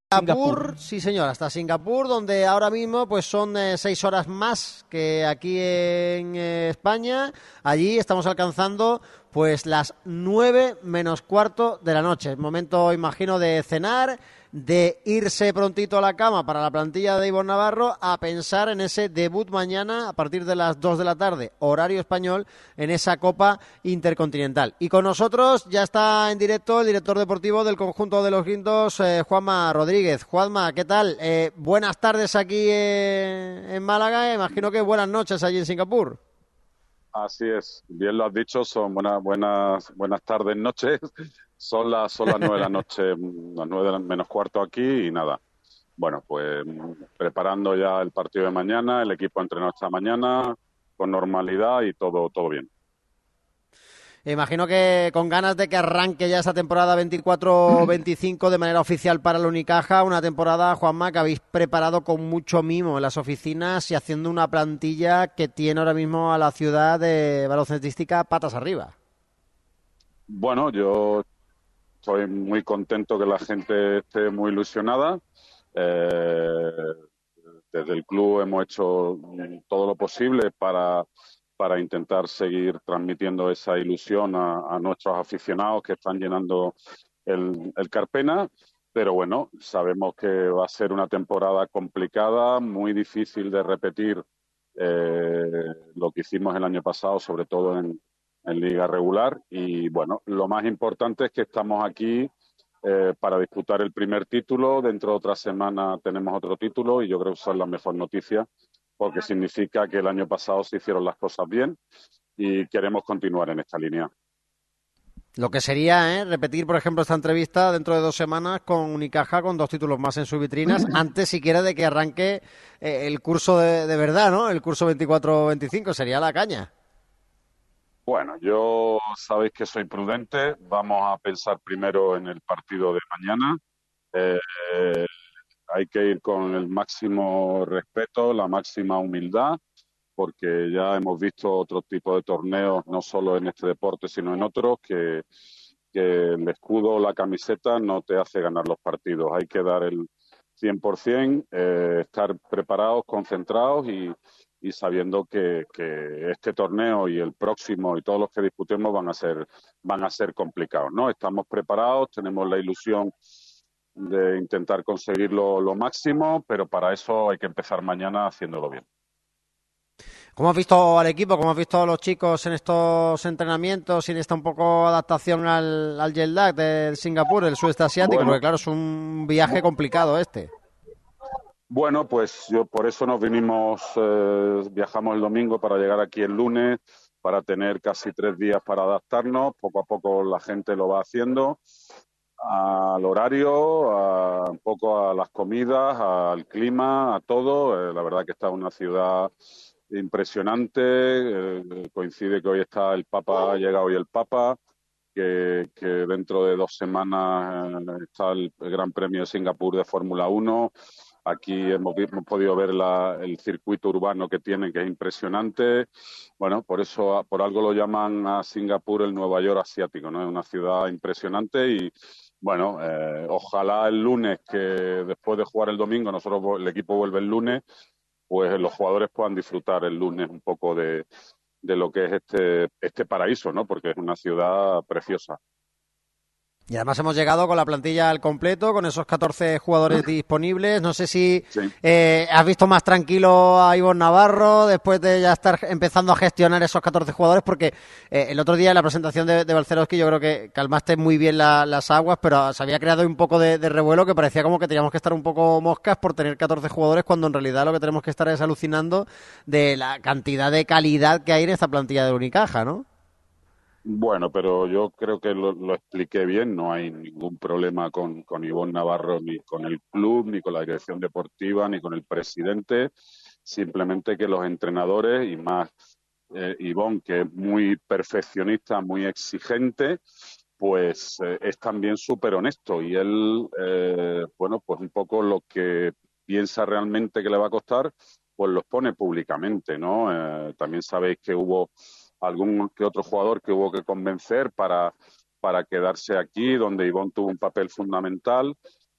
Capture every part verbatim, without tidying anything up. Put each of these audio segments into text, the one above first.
Singapur, sí señor, hasta Singapur, donde ahora mismo pues son eh, seis horas más que aquí en eh, España. Allí estamos alcanzando pues las nueve menos cuarto de la noche. Es momento, imagino, de cenar, de irse prontito a la cama para la plantilla de Ivonne Navarro, a pensar en ese debut mañana a partir de las dos de la tarde, horario español, en esa Copa Intercontinental. Y con nosotros ya está en directo el director deportivo del conjunto de los Guindos, eh, Juanma Rodríguez. Juanma, ¿qué tal? Eh, buenas tardes aquí eh, en Málaga, imagino que buenas noches allí en Singapur. Así es, bien lo has dicho, son buenas buenas buenas tardes, noches. Son las son las nueve de la noche, las nueve de la- menos cuarto aquí y nada. Bueno, pues preparando ya el partido de mañana, el equipo ha entrenado esta mañana con normalidad y todo todo bien. Imagino que con ganas de que arranque ya esa temporada veinticuatro veinticinco de manera oficial para la Unicaja, una temporada, Juanma, que habéis preparado con mucho mimo en las oficinas y haciendo una plantilla que tiene ahora mismo a la ciudad de baloncestística patas arriba. Bueno, yo estoy muy contento que la gente esté muy ilusionada. Eh, Desde el club hemos hecho todo lo posible para, para intentar seguir transmitiendo esa ilusión a, a nuestros aficionados que están llenando el, el Carpena. Pero bueno, sabemos que va a ser una temporada complicada, muy difícil de repetir eh, lo que hicimos el año pasado, sobre todo en, en liga regular. Y bueno, lo más importante es que estamos aquí eh, para disputar el primer título. Dentro de otra semana tenemos otro título y yo creo que esa es la mejor noticia porque significa que el año pasado se hicieron las cosas bien y queremos continuar en esta línea. Lo que sería, ¿eh? Repetir, por ejemplo, esta entrevista dentro de dos semanas con Unicaja con dos títulos más en sus vitrinas, antes siquiera de que arranque eh, el curso de, de verdad, ¿no? El curso veinticuatro veinticinco sería la caña. Bueno, yo sabéis que soy prudente. Vamos a pensar primero en el partido de mañana. Eh, Hay que ir con el máximo respeto, la máxima humildad, porque ya hemos visto otro tipo de torneos, no solo en este deporte, sino en otros, que, que el escudo o la camiseta no te hace ganar los partidos. Hay que dar el cien por ciento, eh, estar preparados, concentrados y, y sabiendo que, que este torneo y el próximo y todos los que disputemos van a ser, van a ser complicados, ¿no? Estamos preparados, tenemos la ilusión de intentar conseguirlo lo máximo, pero para eso hay que empezar mañana haciéndolo bien. ¿Cómo has visto al equipo? ¿Cómo has visto a los chicos en estos entrenamientos y en esta un poco adaptación al, al jet lag del Singapur, del sudeste asiático? Porque Bueno, claro, es un viaje complicado este. bueno, pues yo por eso nos vinimos, eh, viajamos el domingo para llegar aquí el lunes, para tener casi tres días para adaptarnos. Poco a poco la gente lo va haciendo al horario, a, un poco a las comidas, al clima, a todo. Eh, la verdad que está una ciudad impresionante. Eh, coincide que hoy está el Papa, ha llegado hoy el Papa, que, que dentro de dos semanas eh, está el, el Gran Premio de Singapur de Fórmula Uno. Aquí hemos, hemos podido ver la, el circuito urbano que tienen, que es impresionante. Bueno, por eso, por algo lo llaman a Singapur el Nueva York asiático, ¿no? Es una ciudad impresionante y, bueno, eh, ojalá el lunes, que después de jugar el domingo, nosotros el equipo vuelve el lunes, pues los jugadores puedan disfrutar el lunes un poco de, de lo que es este, este paraíso, ¿no? Porque es una ciudad preciosa. Y además hemos llegado con la plantilla al completo, con esos catorce jugadores disponibles. No sé si Sí. eh, has visto más tranquilo a Ivonne Navarro después de ya estar empezando a gestionar esos catorce jugadores, porque eh, el otro día en la presentación de, de Balcerowski yo creo que calmaste muy bien la, las aguas, pero se había creado un poco de, de revuelo que parecía como que teníamos que estar un poco moscas por tener catorce jugadores, cuando en realidad lo que tenemos que estar es alucinando de la cantidad de calidad que hay en esta plantilla de Unicaja, ¿no? Bueno, pero yo creo que lo, lo expliqué bien, no hay ningún problema con, con Ivonne Navarro, ni con el club, ni con la dirección deportiva, ni con el presidente, simplemente que los entrenadores, y más eh, Ivonne, que es muy perfeccionista, muy exigente, pues eh, es también súper honesto y él, eh, bueno, pues un poco lo que piensa realmente que le va a costar, pues los pone públicamente, ¿no? Eh, también sabéis que hubo algún que otro jugador que hubo que convencer para, para quedarse aquí, donde Ivonne tuvo un papel fundamental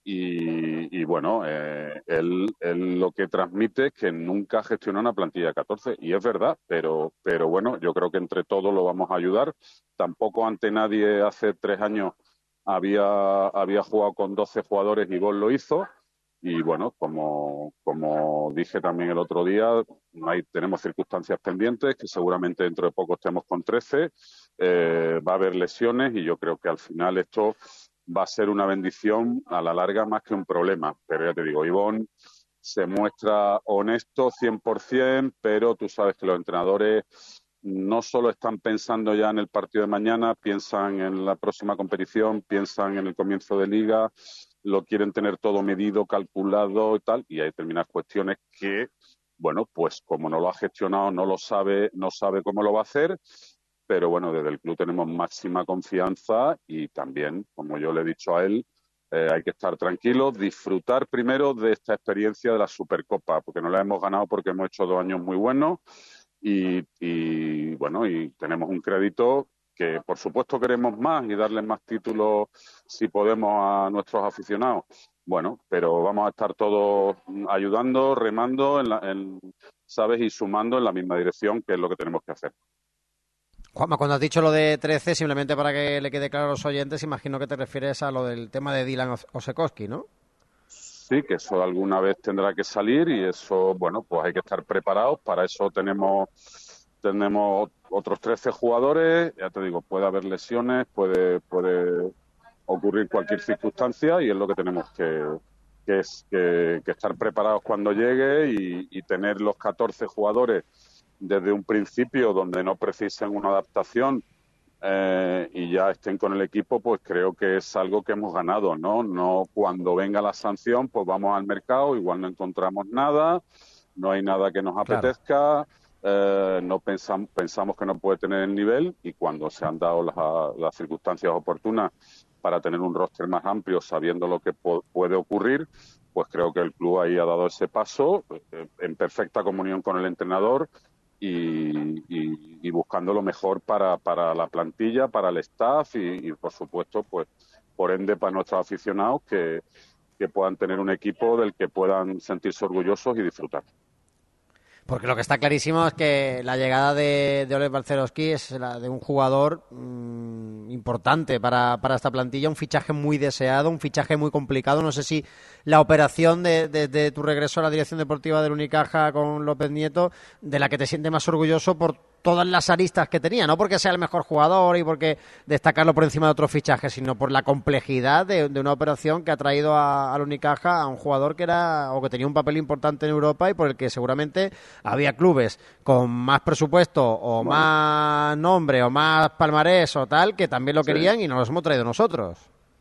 Y, y bueno, eh, él, él lo que transmite es que nunca gestiona una plantilla de catorce, y es verdad, pero, pero bueno, yo creo que entre todos lo vamos a ayudar. Tampoco ante nadie hace tres años había, había jugado con doce jugadores y Gol lo hizo. Y bueno, como, como dije también el otro día, hay, tenemos circunstancias pendientes, que seguramente dentro de poco estemos con trece, eh, va a haber lesiones y yo creo que al final esto va a ser una bendición a la larga más que un problema. Pero ya te digo, Ivonne se muestra honesto cien por ciento, pero tú sabes que los entrenadores no solo están pensando ya en el partido de mañana, piensan en la próxima competición, piensan en el comienzo de liga, lo quieren tener todo medido, calculado y tal, y hay determinadas cuestiones que, bueno, pues como no lo ha gestionado, no lo sabe, no sabe cómo lo va a hacer. Pero bueno, desde el club tenemos máxima confianza y también, como yo le he dicho a él, eh, hay que estar tranquilos, disfrutar primero de esta experiencia de la Supercopa, porque no la hemos ganado porque hemos hecho dos años muy buenos y, y bueno, y tenemos un crédito que por supuesto queremos más y darles más títulos si podemos a nuestros aficionados. Bueno, pero vamos a estar todos ayudando, remando, en la, en, ¿sabes? Y sumando en la misma dirección, que es lo que tenemos que hacer. Juanma, cuando has dicho lo de trece, simplemente para que le quede claro a los oyentes, imagino que te refieres a lo del tema de Dylan Osetkowski, ¿no? Sí, que eso alguna vez tendrá que salir y eso, bueno, pues hay que estar preparados. Para eso tenemos tenemos otros trece jugadores. Ya te digo, puede haber lesiones, puede puede ocurrir cualquier circunstancia y es lo que tenemos que, que, es, que, que estar preparados cuando llegue y, y tener los catorce jugadores desde un principio donde no precisen una adaptación eh, y ya estén con el equipo, pues creo que es algo que hemos ganado, ¿no? No cuando venga la sanción, pues vamos al mercado, igual no encontramos nada, no hay nada que nos apetezca, claro. eh, no pensamos, pensamos que no puede tener el nivel y cuando se han dado las, las circunstancias oportunas para tener un roster más amplio, sabiendo lo que po- puede ocurrir, pues creo que el club ahí ha dado ese paso eh, en perfecta comunión con el entrenador. Y, y, y buscando lo mejor para, para la plantilla, para el staff y, y, por supuesto, pues por ende para nuestros aficionados que, que puedan tener un equipo del que puedan sentirse orgullosos y disfrutar. Porque lo que está clarísimo es que la llegada de, de Oleg Balcerowski es la de un jugador mmm, importante para, para esta plantilla, un fichaje muy deseado, un fichaje muy complicado. No sé si la operación de, de, de tu regreso a la dirección deportiva del Unicaja con López Nieto, de la que te sientes más orgulloso por todas las aristas que tenía, no porque sea el mejor jugador y porque destacarlo por encima de otros fichajes, sino por la complejidad de, de una operación que ha traído a, al Unicaja a un jugador que era o que tenía un papel importante en Europa y por el que seguramente había clubes con más presupuesto o bueno. más nombre o más palmarés o tal que también lo querían sí. y nos los hemos traído nosotros.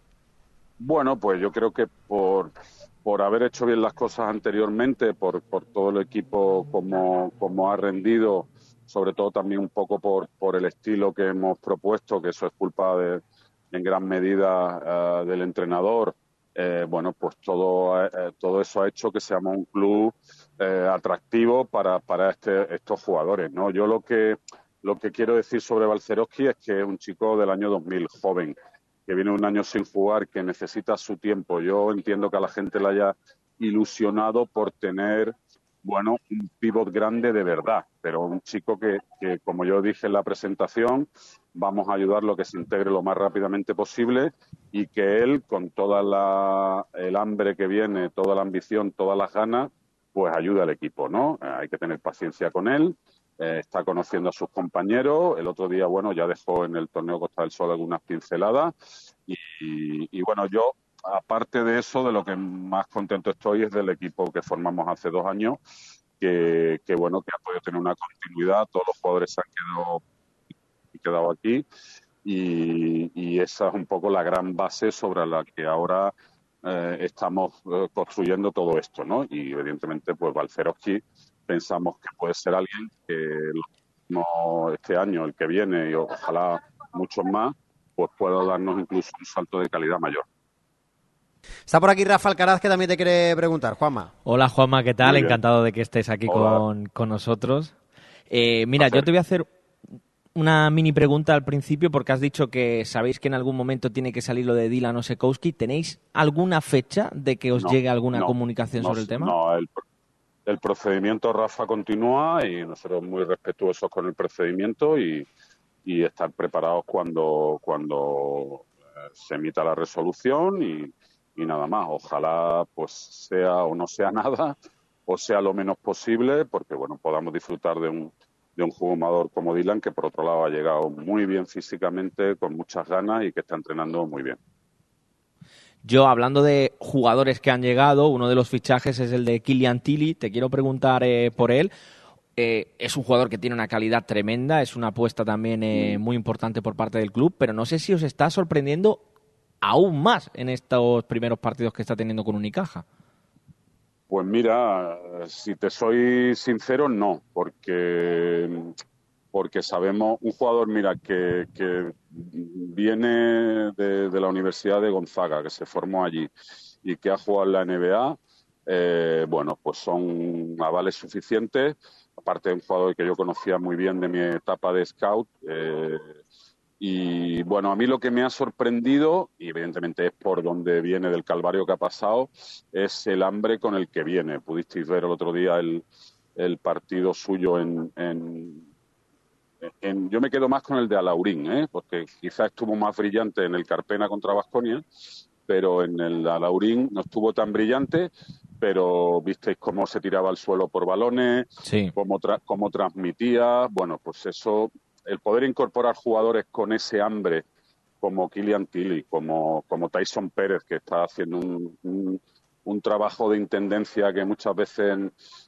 Bueno, pues yo creo que por por haber hecho bien las cosas anteriormente, por, por todo el equipo como, como ha rendido, sobre todo también un poco por, por el estilo que hemos propuesto, que eso es culpa de, en gran medida uh, del entrenador. Eh, bueno, pues todo, eh, todo eso ha hecho que seamos un club eh, atractivo para, para este, estos jugadores, ¿no? Yo lo que, lo que quiero decir sobre Balcerowski es que es un chico del año dos mil, joven, que viene un año sin jugar, que necesita su tiempo. Yo entiendo que a la gente le haya ilusionado por tener, bueno, un pívot grande de verdad, pero un chico que, que, como yo dije en la presentación, vamos a ayudarlo a que se integre lo más rápidamente posible y que él, con toda la el hambre que viene, toda la ambición, todas las ganas, pues ayude al equipo, ¿no? Eh, hay que tener paciencia con él. Eh, está conociendo a sus compañeros. El otro día, bueno, ya dejó en el torneo Costa del Sol algunas pinceladas. Y, y, y bueno, yo, aparte de eso, de lo que más contento estoy es del equipo que formamos hace dos años, que, que bueno, que ha podido tener una continuidad. Todos los jugadores se han quedado, quedado aquí. Y, y esa es un poco la gran base sobre la que ahora eh, estamos eh, construyendo todo esto, ¿no? Y evidentemente, pues Balcerowski pensamos que puede ser alguien que no este año, el que viene y ojalá muchos más, pues pueda darnos incluso un salto de calidad mayor. Está por aquí Rafa Alcaraz, que también te quiere preguntar, Juanma. Hola Juanma, ¿qué tal? Encantado de que estés aquí con, con nosotros. Eh, mira, yo te voy a hacer una mini pregunta al principio, porque has dicho que sabéis que en algún momento tiene que salir lo de Dylan Osekowski. ¿Tenéis alguna fecha de que os No, llegue alguna no, comunicación no, sobre el tema? no, el, el procedimiento, Rafa, continúa y nosotros muy respetuosos con el procedimiento y, y estar preparados cuando, cuando eh, se emita la resolución y, y nada más. Ojalá pues sea o no sea nada o sea lo menos posible, porque bueno, podamos disfrutar de un de un jugador como Dylan, que por otro lado ha llegado muy bien físicamente, con muchas ganas y que está entrenando muy bien. Yo, hablando de jugadores que han llegado, uno de los fichajes es el de Killian Tilly. Te quiero preguntar eh, por él. Eh, es un jugador que tiene una calidad tremenda, es una apuesta también eh, muy importante por parte del club, pero no sé si os está sorprendiendo aún más en estos primeros partidos que está teniendo con Unicaja. Pues mira, si te soy sincero, no, porque porque sabemos, un jugador, mira, que, que viene de, de la Universidad de Gonzaga, que se formó allí y que ha jugado en la N B A, eh, bueno, pues son avales suficientes, aparte de un jugador que yo conocía muy bien de mi etapa de scout, eh, y bueno, a mí lo que me ha sorprendido, y evidentemente es por donde viene del calvario que ha pasado, es el hambre con el que viene. Pudisteis ver el otro día el, el partido suyo en, en, en... Yo me quedo más con el de Alaurín, ¿eh? Porque quizás estuvo más brillante en el Carpena contra Baskonia, pero en el Alaurín no estuvo tan brillante, pero visteis cómo se tiraba al suelo por balones, sí. cómo, tra cómo transmitía. Bueno, pues eso... El poder incorporar jugadores con ese hambre, como Killian Tilly, como, como Tyson Pérez, que está haciendo un, un, un trabajo de intendencia que muchas veces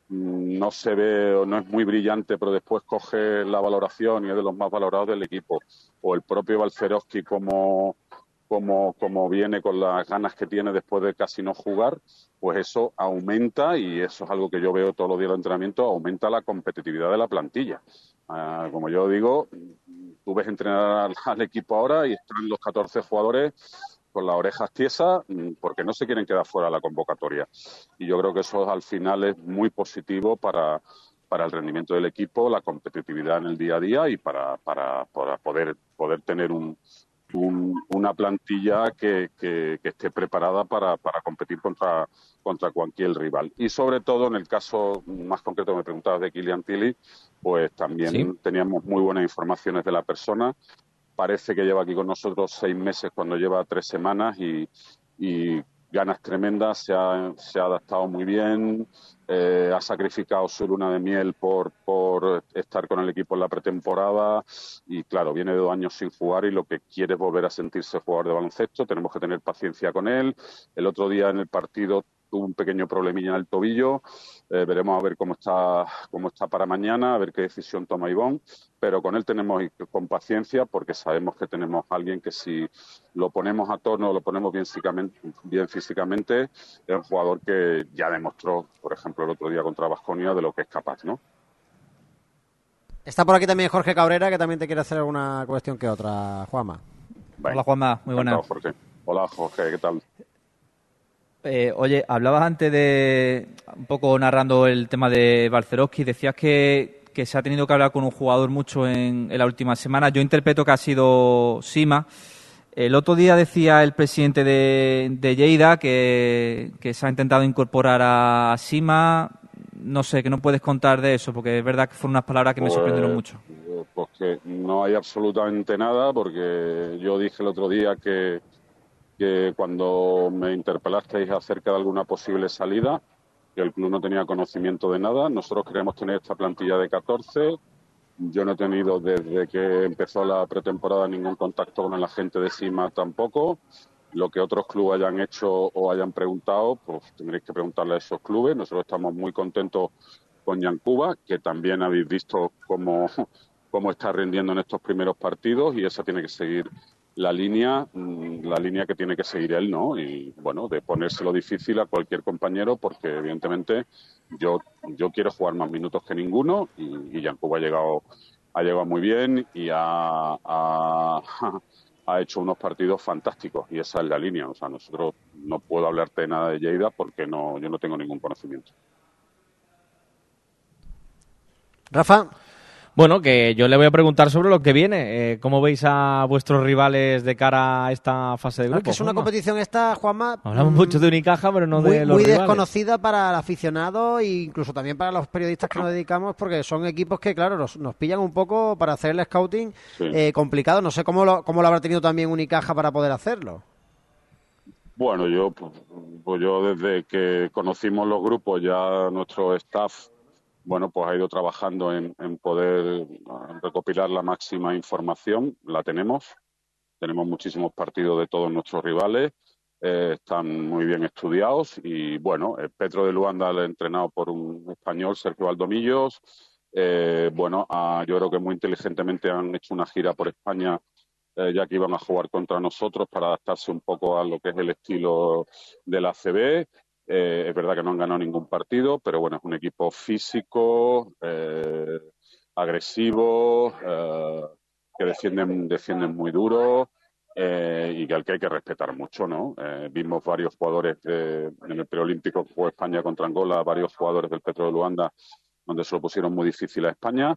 no se ve o no es muy brillante, pero después coge la valoración y es de los más valorados del equipo. O el propio Balcerowski, como, como, como viene con las ganas que tiene después de casi no jugar, pues eso aumenta, y eso es algo que yo veo todos los días de entrenamiento, aumenta la competitividad de la plantilla. Uh, como yo digo, tú ves entrenar al, al equipo ahora y están los catorce jugadores con las orejas tiesas porque no se quieren quedar fuera de la convocatoria. Y yo creo que eso al final es muy positivo para, para el rendimiento del equipo, la competitividad en el día a día y para, para, para poder, poder tener un, un, una plantilla que, que, que esté preparada para, para competir contra, contra cualquier rival. Y sobre todo, en el caso más concreto que me preguntabas de Killian Tilly, pues también ¿sí? Teníamos muy buenas informaciones de la persona. Parece que lleva aquí con nosotros seis meses cuando lleva tres semanas y, y ganas tremendas, se ha, se ha adaptado muy bien, eh, ha sacrificado su luna de miel por, por estar con el equipo en la pretemporada y claro, viene de dos años sin jugar y lo que quiere es volver a sentirse jugador de baloncesto. Tenemos que tener paciencia con él. El otro día en el partido tuvo un pequeño problemilla en el tobillo, eh, veremos a ver cómo está, cómo está para mañana, a ver qué decisión toma Ivonne, pero con él tenemos con paciencia porque sabemos que tenemos a alguien que si lo ponemos a tono, lo ponemos bien físicamente, bien físicamente, es un jugador que ya demostró, por ejemplo, el otro día contra Baskonia de lo que es capaz, ¿no? Está por aquí también Jorge Cabrera, que también te quiere hacer alguna cuestión que otra, Juanma. Venga. Hola, Juanma, muy buenas. Jorge. Hola, Jorge, ¿qué tal? Eh, oye, hablabas antes de, un poco narrando el tema de Balcerowski, decías que, que se ha tenido que hablar con un jugador mucho en, en la última semana. Yo interpreto que ha sido Sima. El otro día decía el presidente de, de Lleida que, que se ha intentado incorporar a Sima. No sé, ¿qué no puedes contar de eso? Porque es verdad que fueron unas palabras que pues, me sorprendieron mucho. Pues que no hay absolutamente nada, porque yo dije el otro día que que cuando me interpelasteis acerca de alguna posible salida, que el club no tenía conocimiento de nada. Nosotros queremos tener esta plantilla de catorce. Yo no he tenido desde que empezó la pretemporada ningún contacto con el agente de Sima tampoco. Lo que otros clubes hayan hecho o hayan preguntado, pues tendréis que preguntarle a esos clubes. Nosotros estamos muy contentos con Yancuba, que también habéis visto cómo, cómo está rindiendo en estos primeros partidos, y esa tiene que seguir la línea, la línea que tiene que seguir él, ¿no? Y bueno, de ponérselo difícil a cualquier compañero, porque evidentemente yo yo quiero jugar más minutos que ninguno, y, y Yancuba ha llegado ha llegado muy bien y ha, ha, ha hecho unos partidos fantásticos, y esa es la línea. O sea, nosotros no puedo hablarte de nada de Lleida porque no yo no tengo ningún conocimiento. Rafa. Bueno, que yo le voy a preguntar sobre lo que viene. Eh, ¿Cómo veis a vuestros rivales de cara a esta fase de Claro, grupos? que es una Juanma? competición esta, Juanma. Hablamos mmm, mucho de Unicaja, pero no muy, de los muy rivales. desconocida para el aficionado e incluso también para los periodistas que nos dedicamos, porque son equipos que, claro, nos, nos pillan un poco para hacer el scouting Sí. eh, complicado. No sé cómo lo, cómo lo habrá tenido también Unicaja para poder hacerlo. Bueno, yo, pues, pues yo desde que conocimos los grupos, ya nuestro staff, bueno, pues ha ido trabajando en, en poder ah, recopilar la máxima información. La tenemos. Tenemos muchísimos partidos de todos nuestros rivales. Eh, están muy bien estudiados y, bueno, el Petro de Luanda, entrenado por un español, Sergio Valdomillos. Eh, bueno, ah, yo creo que muy inteligentemente han hecho una gira por España, eh, ya que iban a jugar contra nosotros para adaptarse un poco a lo que es el estilo de la A C B. Eh, es verdad que no han ganado ningún partido, pero bueno, es un equipo físico, eh, agresivo, eh, que defienden, defienden muy duro eh, y que al que hay que respetar mucho, ¿no? Eh, vimos varios jugadores de, en el preolímpico que jugó España contra Angola, varios jugadores del Petro de Luanda, donde se lo pusieron muy difícil a España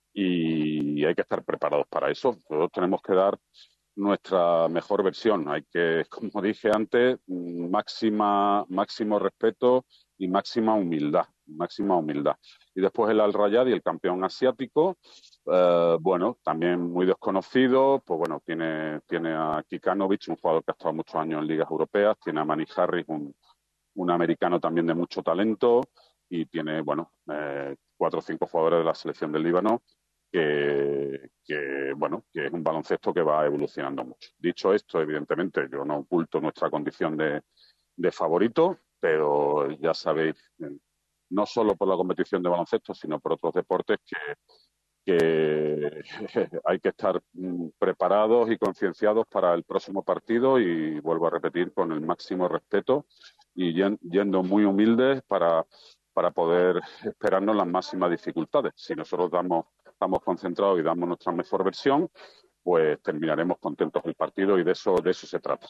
y hay que estar preparados para eso. Nosotros tenemos que dar nuestra mejor versión. Hay que, como dije antes, máxima, máximo respeto y máxima humildad, máxima humildad. Y después el Al Rayyan y el campeón asiático, eh, bueno, también muy desconocido, pues bueno, tiene, tiene a Kikanovic, un jugador que ha estado muchos años en ligas europeas, tiene a Manny Harris, un, un americano también de mucho talento, y tiene, bueno, eh, cuatro o cinco jugadores de la selección del Líbano, que, que, bueno, que es un baloncesto que va evolucionando mucho. Dicho esto, evidentemente, yo no oculto nuestra condición de, de favorito, pero ya sabéis, no solo por la competición de baloncesto, sino por otros deportes, que, que hay que estar preparados y concienciados para el próximo partido y, vuelvo a repetir, con el máximo respeto y yendo muy humildes para, para poder esperarnos las máximas dificultades. Si nosotros damos, estamos concentrados y damos nuestra mejor versión, pues terminaremos contentos el partido y de eso, de eso se trata.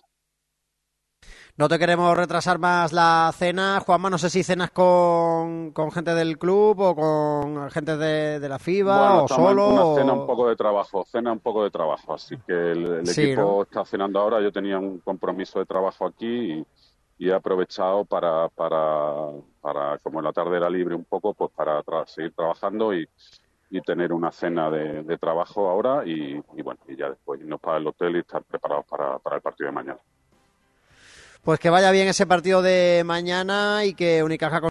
No te queremos retrasar más la cena. Juanma, no sé si cenas con, con gente del club o con gente de, de la FIBA bueno, o solo. Una o... cena un poco de trabajo, cena un poco de trabajo. Así que el, el sí, equipo ¿no? está cenando ahora. Yo tenía un compromiso de trabajo aquí y, y he aprovechado para, para, para, como la tarde era libre un poco, pues para tra- seguir trabajando y, y tener una cena de, de trabajo ahora y, y bueno, y ya después irnos para el hotel y estar preparados para, para el partido de mañana. Pues que vaya bien ese partido de mañana y que Unicaja